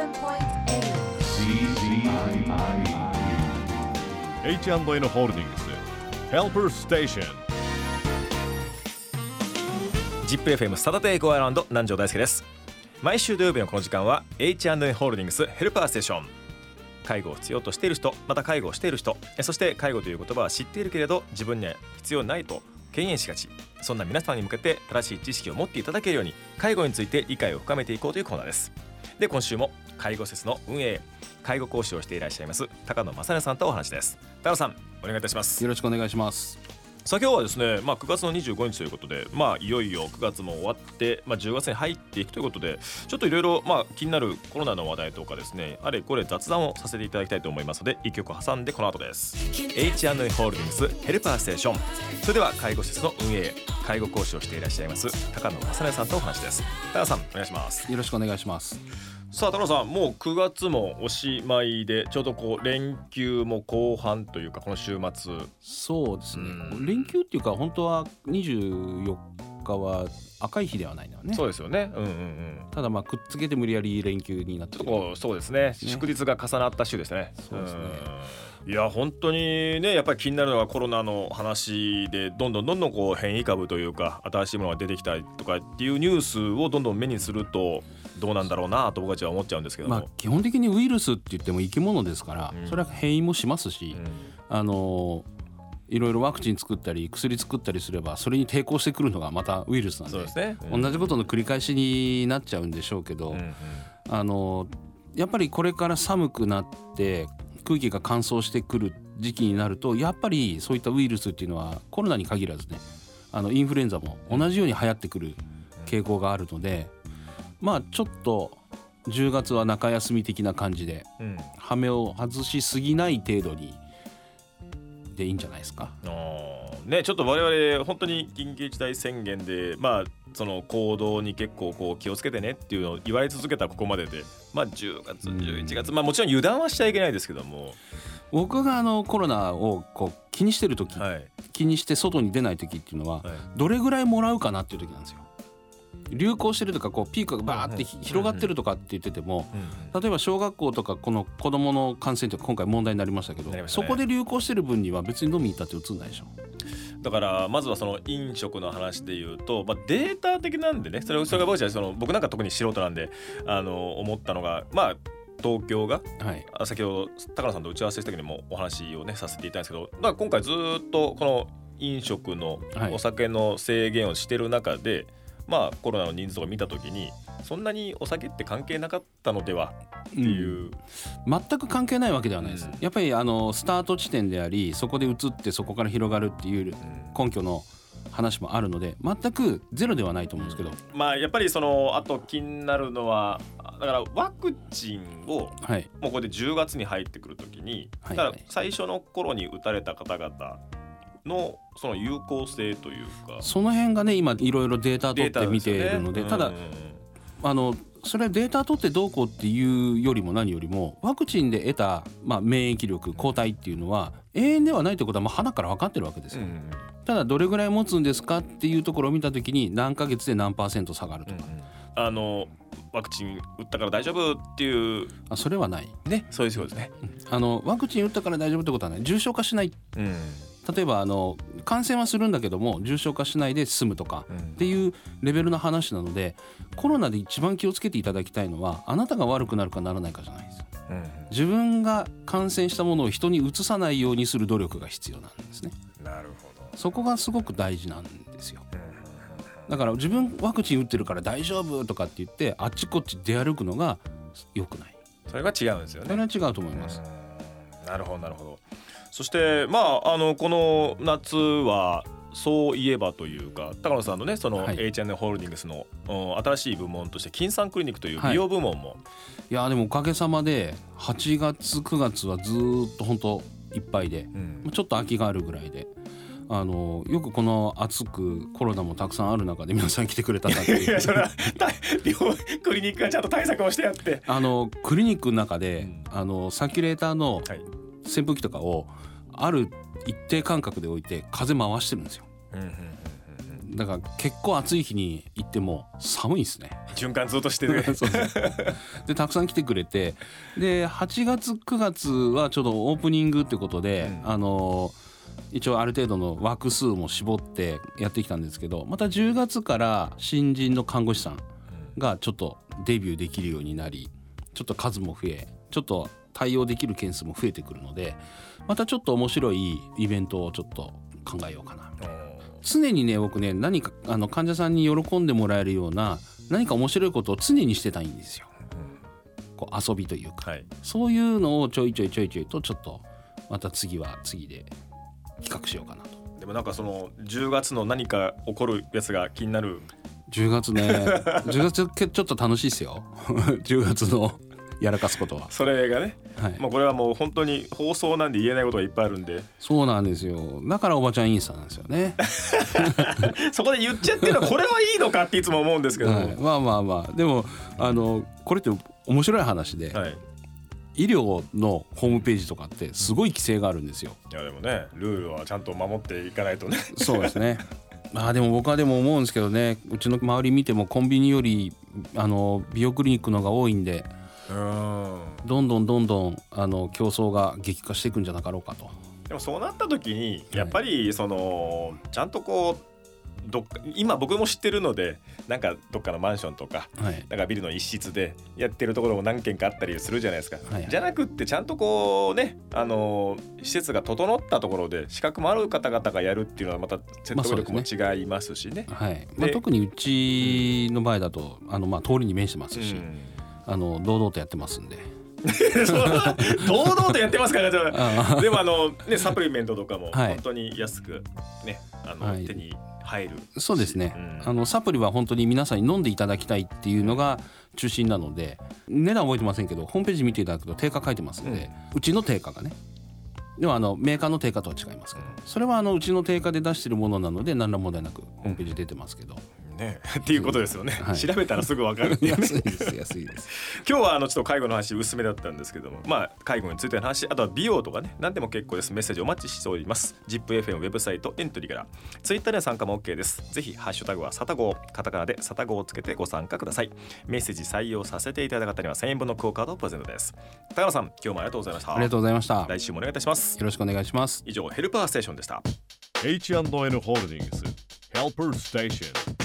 H&N ホールディングス Helper Station ZIPFM サタデーゴーアラウンド南條大輔です。毎週土曜日のこの時間は H&N ホールディングスヘルパーステーション。介護を必要としている人、また介護をしている人、そして介護という言葉は知っているけれど自分には必要ないと敬遠しがち、そんな皆さんに向けて正しい知識を持っていただけるように介護について理解を深めていこうというコーナーです。で、今週も介護施設の運営、介護講師をしていらっしゃいます高野正音さんとお話です。高野さん、お願いいたします。 よろしくお願いします。 さあ今日はですね、9月の25日ということで、いよいよ9月も終わって、10月に入っていくということで、ちょっといろいろ気になるコロナの話題とかですね、あれこれ雑談をさせていただきたいと思いますので、一曲挟んでこの後です。 H&N ホールディングスヘルパーステーション。それでは介護施設の運営、介護講師をしていらっしゃいます高野正音さんとお話です。高野さん、お願いします。 よろしくお願いします。 さあ高野さん、もう9月もおしまいで、ちょうど連休も後半というか、この週末。 そうですね、連休っていうか本当は24日は赤い日ではないのよね。 そうですよね、 ただくっつけて無理やり連休になってる。 そうですね、祝日が重なった週ですね。 そうですね。 いや本当にね、やっぱり気になるのはコロナの話で、どんどん変異株というか新しいものが出てきたりとかっていうニュースをどんどん目にすると、どうなんだろうなと僕たちは思っちゃうんですけども、 基本的にウイルスって言っても生き物ですから、それは変異もしますし、いろいろワクチン作ったり薬作ったりすれば、それに抵抗してくるのがまたウイルスなんで、 そうですね、 同じことの繰り返しになっちゃうんでしょうけど、やっぱりこれから寒くなって空気が乾燥してくる時期になると、やっぱりそういったウイルスっていうのはコロナに限らずね、インフルエンザも同じように流行ってくる傾向があるので、ちょっと10月は中休み的な感じで、羽目を外しすぎない程度にでいいんじゃないですか。 ちょっと我々本当に緊急事態宣言で、その行動に結構気をつけてねっていうのを言われ続けたここまでで、10月11月、もちろん油断はしちゃいけないですけども、 僕がコロナを気にしてる時、気にして外に出ない時っていうのは、どれぐらいもらうかなっていう時なんですよ。流行してるとかピークがバーって広がってるとかって言ってても、例えば小学校とかこの子どもの感染って今回問題になりましたけど、そこで流行してる分には別に飲みに行ったって映んないでしょ。 だからまずはその飲食の話でいうと、データ的なんでね、それが僕なんか特に素人なんで思ったのが、東京が、先ほど高野さんと打ち合わせした時にもお話をねさせていただいたんですけど、今回ずっとこの飲食のお酒の制限をしてる中で、コロナの人数とか見た時に、そんなにお酒って関係なかったのではっていう、 全く関係ないわけではないです。やっぱりスタート地点であり、そこで移ってそこから広がるっていう根拠の話もあるので、全くゼロではないと思うんですけど、 やっぱりあと気になるのは、だからワクチンを、もうこれで10月に入ってくる時に、だから最初の頃に打たれた方々のその有効性というか、 その辺がね今いろいろデータ取って見ているので、ただそれはデータ取ってどうこうっていうよりも何よりも、ワクチンで得た、免疫力抗体っていうのは永遠ではないということは鼻から分かってるわけですよ。ただどれぐらい持つんですかっていうところを見たときに、何ヶ月で何%下がるとか、 ワクチン打ったから大丈夫っていう、 それはないね。そういうことですね。 ワクチン打ったから大丈夫ってことはない。重症化しない、例えば感染はするんだけども重症化しないで済むとかっていうレベルの話なので、コロナで一番気をつけていただきたいのは、あなたが悪くなるかならないかじゃないです。自分が感染したものを人に移さないようにする努力が必要なんですね。 なるほど。 そこがすごく大事なんですよ。だから自分ワクチン打ってるから大丈夫とかって言ってあっちこっち出歩くのが良くない。 それが違うんですよね。 それは違うと思います。 なるほどなるほど。そしてこの夏はそういえばというか、高野さんのねその H&N ホールディングスの新しい部門として金さんクリニックという美容部門も、 いやでもおかげさまで8月9月はずっと本当いっぱいで、ちょっと空きがあるぐらいで、よくこの暑くコロナもたくさんある中で皆さん来てくれたなっていう。 いやそれはクリニックがちゃんと対策をしてやってクリニックの中で、サーキュレーターの扇風機とかをある一定間隔で置いて風回してるんですよ。 だから結構暑い日に行っても寒いですね。 循環ずっとしてるそうでたくさん来てくれて、で8月9月はちょうどオープニングってことで、一応ある程度の枠数も絞ってやってきたんですけど、また10月から新人の看護師さんがちょっとデビューできるようになり、ちょっと数も増え、ちょっと対応できる件数も増えてくるので、またちょっと面白いイベントをちょっと考えようかな。常にね僕ね、何か患者さんに喜んでもらえるような何か面白いことを常にしてたいんですよ。こう遊びというか、そういうのをちょいちょいとちょっとまた次は次で企画しようかなと。 でもなんかその10月の何か起こるやつが気になる。 10月ね10月ちょっと楽しいですよ10月のやらかすことは。 それがね、もうこれはもう本当に放送なんで言えないことがいっぱいあるんで。 そうなんですよ。だからおばちゃんインスタなんですよねそこで言っちゃってるのはこれはいいのかっていつも思うんですけど、 まあでもこれって面白い話で、医療のホームページとかってすごい規制があるんですよ。 いやでもね、ルールはちゃんと守っていかないとねそうですねでも僕はでも思うんですけどね、うちの周り見てもコンビニより美容クリニックの方が多いんで、どんどん競争が激化していくんじゃなかろうかと。 でもそうなった時にやっぱりちゃんとこう今僕も知ってるので、なんかどっかのマンションとか、なんかビルの一室でやってるところも何軒かあったりするじゃないですか、じゃなくってちゃんとこうね、施設が整ったところで資格もある方々がやるっていうのはまた説得力も違いますしね。 特にうちの場合だと通りに面してますし、堂々とやってますんで堂々とやってますからねでもサプリメントとかも本当に安くね、手に入る。 そうですね、サプリは本当に皆さんに飲んでいただきたいっていうのが中心なので、値段覚えてませんけどホームページ見ていただくと定価書いてますので、うちの定価がね、ではメーカーの定価とは違いますけど、それはうちの定価で出してるものなので何ら問題なくホームページ出てますけどね、っていうことですよね、調べたらすぐ分かるっていう、ね、 安いです今日はちょっと介護の話薄めだったんですけども、介護についての話、あとは美容とかね、何でも結構です。メッセージお待ちしております。 ZIPFM ウェブサイトエントリーから、ツイッターで参加も OK です。ぜひハッシュタグはサタゴー、カタカナでサタゴーをつけてご参加ください。メッセージ採用させていただいた方には1000円分のクオカードをプレゼントです。高野さん、今日もありがとうございました。 ありがとうございました。 来週もお願いいたします。 よろしくお願いします。 以上ヘルパーステーションでした。 H&N Holdings Helper Station